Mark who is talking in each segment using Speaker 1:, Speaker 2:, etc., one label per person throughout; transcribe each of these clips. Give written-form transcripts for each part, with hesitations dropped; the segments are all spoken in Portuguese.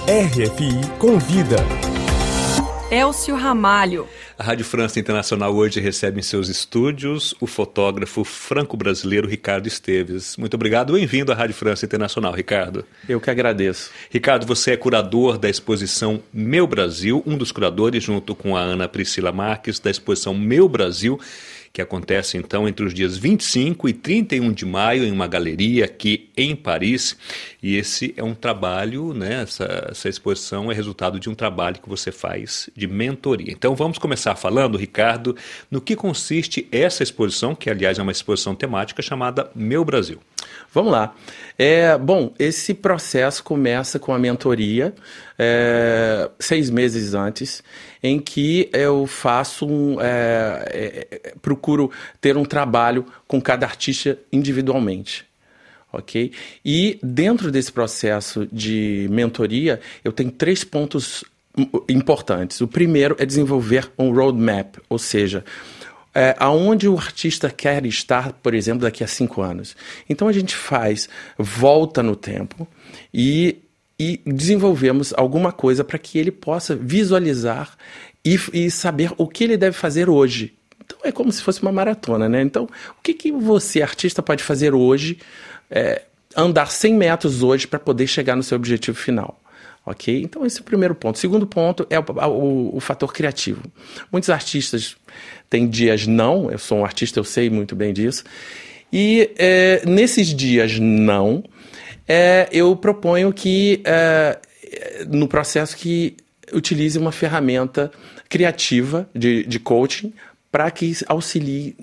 Speaker 1: RFI Convida.
Speaker 2: Elcio Ramalho.
Speaker 3: A Rádio França Internacional hoje recebe em seus estúdios o fotógrafo franco-brasileiro Ricardo Esteves. Muito obrigado, bem-vindo à Rádio França Internacional, Ricardo.
Speaker 4: Eu que agradeço.
Speaker 3: Ricardo, você é curador da exposição Meu Brasil, um dos curadores, junto com a Ana Priscila Marques, da exposição Meu Brasil, que acontece então entre os dias 25 e 31 de maio em uma galeria aqui em Paris. E esse é um trabalho, né? Essa exposição é resultado de um trabalho que você faz de mentoria. Então vamos começar falando, Ricardo, no que consiste essa exposição, que aliás é uma exposição temática chamada Meu Brasil.
Speaker 4: Vamos lá. Bom, esse processo começa com a mentoria, 6 meses antes, em que eu faço procuro ter um trabalho com cada artista individualmente. Ok? E dentro desse processo de mentoria, eu tenho 3 pontos importantes. O primeiro é desenvolver um roadmap, ou seja, aonde o artista quer estar, por exemplo, daqui a 5 anos. Então a gente volta no tempo e desenvolvemos alguma coisa para que ele possa visualizar e saber o que ele deve fazer hoje. Então é como se fosse uma maratona, né? Então, o que você, artista, pode fazer hoje, andar 100 metros hoje para poder chegar no seu objetivo final? Ok? Então esse é o primeiro ponto. O segundo ponto é o fator criativo. Muitos artistas têm dias não, eu sou um artista, eu sei muito bem disso, e nesses dias não, eu proponho que, no processo, que utilize uma ferramenta criativa de coaching para que auxilie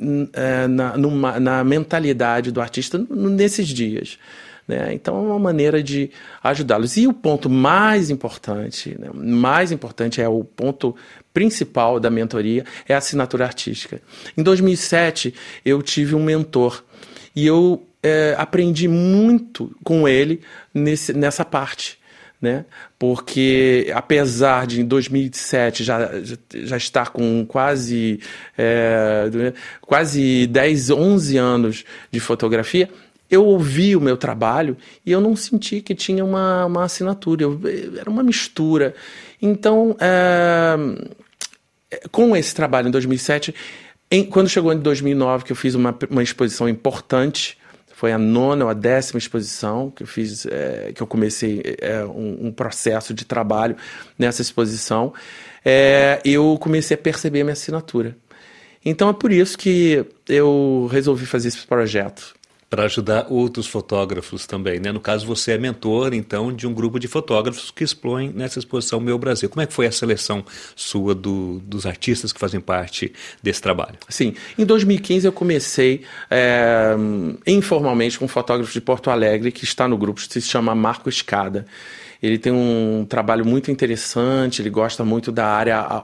Speaker 4: na mentalidade do artista nesses dias. Né? Então é uma maneira de ajudá-los. E o ponto mais importante, né? É o ponto principal da mentoria, é a assinatura artística. Em 2007, eu tive um mentor e eu aprendi muito com ele nessa parte. Né? Porque apesar de em 2007 já estar com quase 10, 11 anos de fotografia, eu ouvi o meu trabalho e eu não senti que tinha uma assinatura, era uma mistura. Então, com esse trabalho em 2007, quando chegou em 2009, que eu fiz uma exposição importante, foi a 9ª ou a 10ª exposição que eu fiz, que eu comecei um processo de trabalho nessa exposição, eu comecei a perceber a minha assinatura. Então é por isso que eu resolvi fazer esse projeto.
Speaker 3: Para ajudar outros fotógrafos também, né? No caso, você é mentor, então, de um grupo de fotógrafos que expõem nessa exposição Meu Brasil. Como é que foi a seleção sua dos artistas que fazem parte desse trabalho?
Speaker 4: Sim, em 2015 eu comecei informalmente com um fotógrafo de Porto Alegre que está no grupo, se chama Marco Escada. Ele tem um trabalho muito interessante, ele gosta muito da área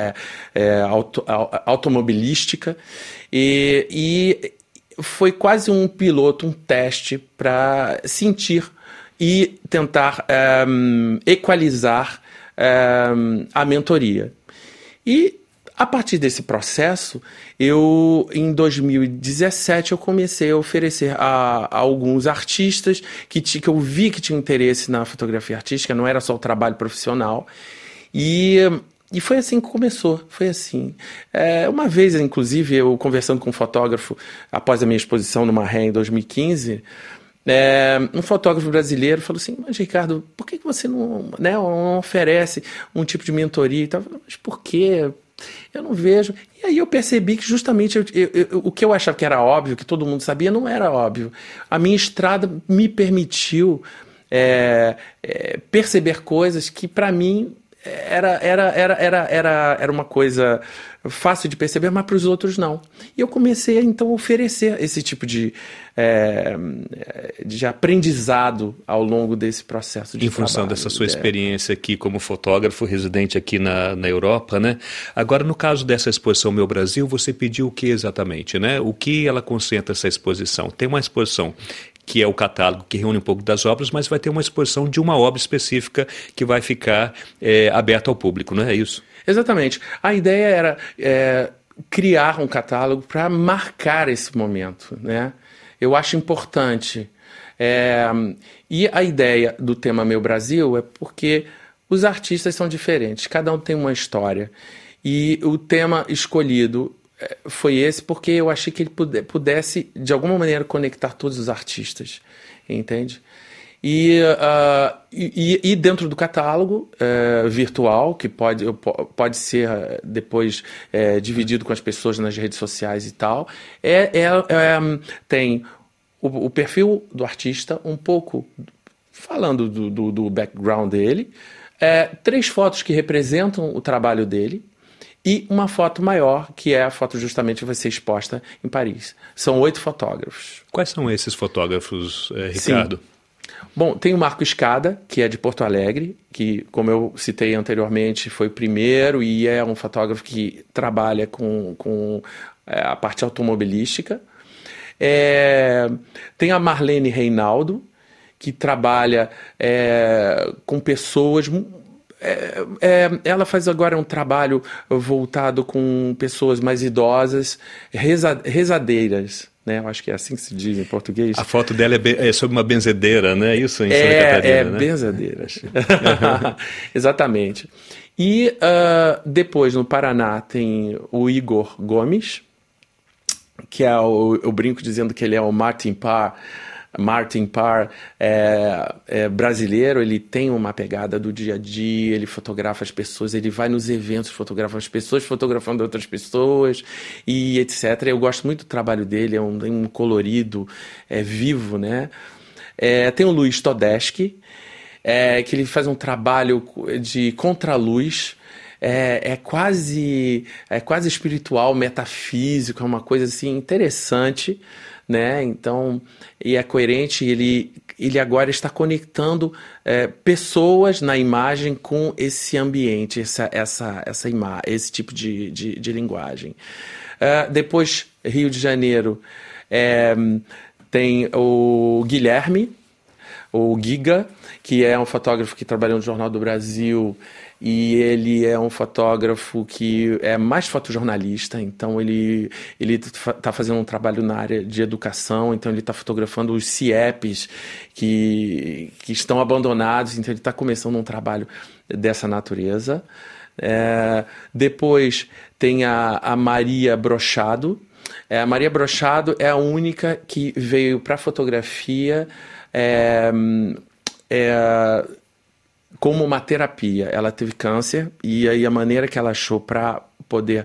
Speaker 4: automobilística e foi quase um piloto, um teste para sentir e tentar equalizar a mentoria. E a partir desse processo, em 2017, eu comecei a oferecer a alguns artistas que eu vi que tinham interesse na fotografia artística, não era só o trabalho profissional, e foi assim que começou, foi assim. Uma vez, inclusive, eu conversando com um fotógrafo, após a minha exposição no Marré em 2015, um fotógrafo brasileiro falou assim: mas Ricardo, por que você não oferece um tipo de mentoria e tal? Eu falei, mas por quê? Eu não vejo. E aí eu percebi que justamente o que eu achava que era óbvio, que todo mundo sabia, não era óbvio. A minha estrada me permitiu perceber coisas que, para mim, era uma coisa fácil de perceber, mas para os outros não. E eu comecei então a oferecer esse tipo de aprendizado ao longo desse processo de trabalho. Em
Speaker 3: função dessa sua experiência aqui como fotógrafo residente aqui na Europa, né? Agora, no caso dessa exposição Meu Brasil, você pediu o que exatamente, né? O que ela concentra, essa exposição? Tem uma exposição que é o catálogo que reúne um pouco das obras, mas vai ter uma exposição de uma obra específica que vai ficar aberta ao público, não é isso?
Speaker 4: Exatamente. A ideia era criar um catálogo para marcar esse momento, né? Eu acho importante. E a ideia do tema Meu Brasil é porque Os artistas são diferentes, cada um tem uma história. E o tema escolhido foi esse porque eu achei que ele pudesse, de alguma maneira, conectar todos os artistas, entende? E dentro do catálogo virtual, que pode ser depois dividido com as pessoas nas redes sociais e tal, tem o perfil do artista, um pouco falando do background dele, 3 fotos que representam o trabalho dele, e uma foto maior, que é a foto justamente que vai ser exposta em Paris. São 8 fotógrafos.
Speaker 3: Quais são esses fotógrafos, Ricardo?
Speaker 4: Sim. Bom, tem o Marco Escada, que é de Porto Alegre, que, como eu citei anteriormente, foi o primeiro e é um fotógrafo que trabalha com a parte automobilística. Tem a Marlene Reinaldo, que trabalha com pessoas... ela faz agora um trabalho voltado com pessoas mais idosas, rezadeiras, né? Eu acho que é assim que se diz em português.
Speaker 3: A foto dela é sobre uma benzedeira, né? Isso em Santa Catarina, né?
Speaker 4: Benzedeiras. Exatamente. E depois, no Paraná, tem o Igor Gomes, que é eu brinco dizendo que ele é o Martin Parr brasileiro. Ele tem uma pegada do dia a dia, ele fotografa as pessoas, ele vai nos eventos, fotografa as pessoas, fotografando outras pessoas e etc. Eu gosto muito do trabalho dele, tem um colorido vivo, né? Tem o Luiz Todeschi, que ele faz um trabalho de contraluz, quase espiritual, metafísico, é uma coisa assim interessante, né? Então, e é coerente, ele agora está conectando pessoas na imagem com esse ambiente, esse tipo de linguagem. Depois, Rio de Janeiro, tem o Guilherme, o Giga, que é um fotógrafo que trabalhou no Jornal do Brasil, e ele é um fotógrafo que é mais fotojornalista, então ele está fazendo um trabalho na área de educação, então ele está fotografando os CIEPs que estão abandonados, então ele está começando um trabalho dessa natureza. Depois tem a Maria Brochado. A Maria Brochado é a única que veio para a fotografia como uma terapia. Ela teve câncer e aí a maneira que ela achou para poder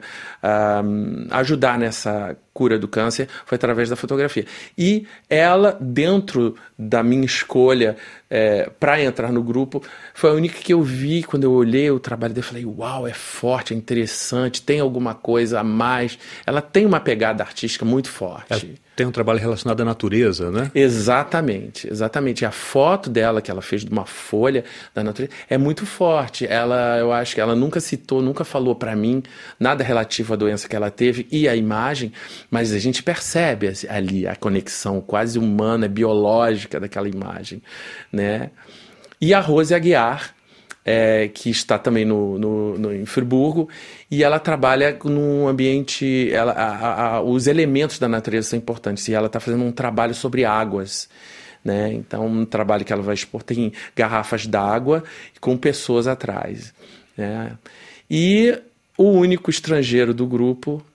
Speaker 4: ajudar nessa cura do câncer foi através da fotografia. E ela, dentro da minha escolha para entrar no grupo, foi a única que eu vi. Quando eu olhei o trabalho dele, eu falei, uau, é forte, é interessante, tem alguma coisa a mais. Ela tem uma pegada artística muito forte.
Speaker 3: Tem um trabalho relacionado à natureza, né?
Speaker 4: Exatamente. A foto dela, que ela fez de uma folha da natureza, é muito forte. Eu acho que ela nunca falou para mim nada relativo à doença que ela teve e à imagem, mas a gente percebe ali a conexão quase humana, biológica daquela imagem, né? E a Rose Aguiar, que está também em Friburgo, e ela trabalha num ambiente... os elementos da natureza são importantes, e ela está fazendo um trabalho sobre águas, né? Então, um trabalho que ela vai expor tem garrafas d'água com pessoas atrás, né? E o único estrangeiro do grupo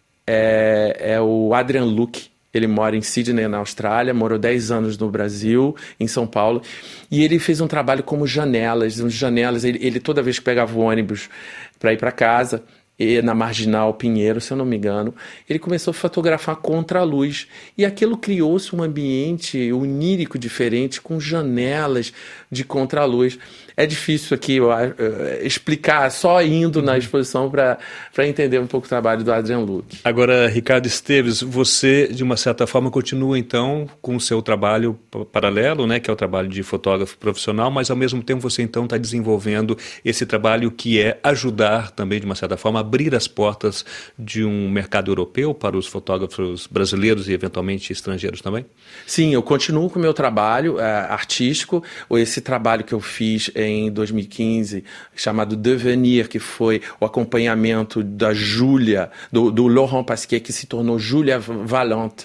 Speaker 4: é o Adrian Luke. Ele mora em Sydney, na Austrália, morou 10 anos no Brasil, em São Paulo, e ele fez um trabalho como janelas. Ele toda vez que pegava o ônibus para ir para casa, na Marginal Pinheiro, se eu não me engano, ele começou a fotografar contra a luz, e aquilo criou-se um ambiente onírico diferente, com janelas de contraluz. É difícil aqui explicar, só indo na exposição para entender um pouco o trabalho do Adrian Luke.
Speaker 3: Agora, Ricardo Esteves, você, de uma certa forma, continua, então, com o seu trabalho paralelo, né, que é o trabalho de fotógrafo profissional, mas, ao mesmo tempo, você, então, está desenvolvendo esse trabalho que é ajudar também, de uma certa forma, a abrir as portas de um mercado europeu para os fotógrafos brasileiros e, eventualmente, estrangeiros também?
Speaker 4: Sim, eu continuo com o meu trabalho artístico, esse trabalho que eu fiz em 2015, chamado Devenir, que foi o acompanhamento da Júlia, do Laurent Pasquier, que se tornou Júlia Valente.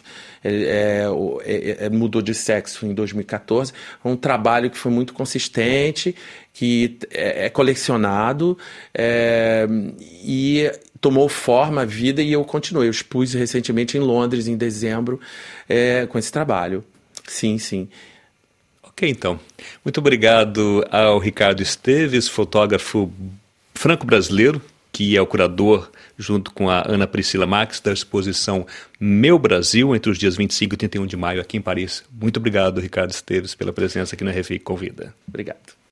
Speaker 4: Mudou de sexo em 2014. Um trabalho que foi muito consistente, que é colecionado e tomou forma a vida, e eu continuei. Eu expus recentemente em Londres, em dezembro, com esse trabalho. Sim, sim.
Speaker 3: Ok, então. Muito obrigado ao Ricardo Esteves, fotógrafo franco-brasileiro, que é o curador, junto com a Ana Priscila Marques, da exposição Meu Brasil, entre os dias 25 e 31 de maio, aqui em Paris. Muito obrigado, Ricardo Esteves, pela presença aqui no RFI Convida.
Speaker 4: Obrigado.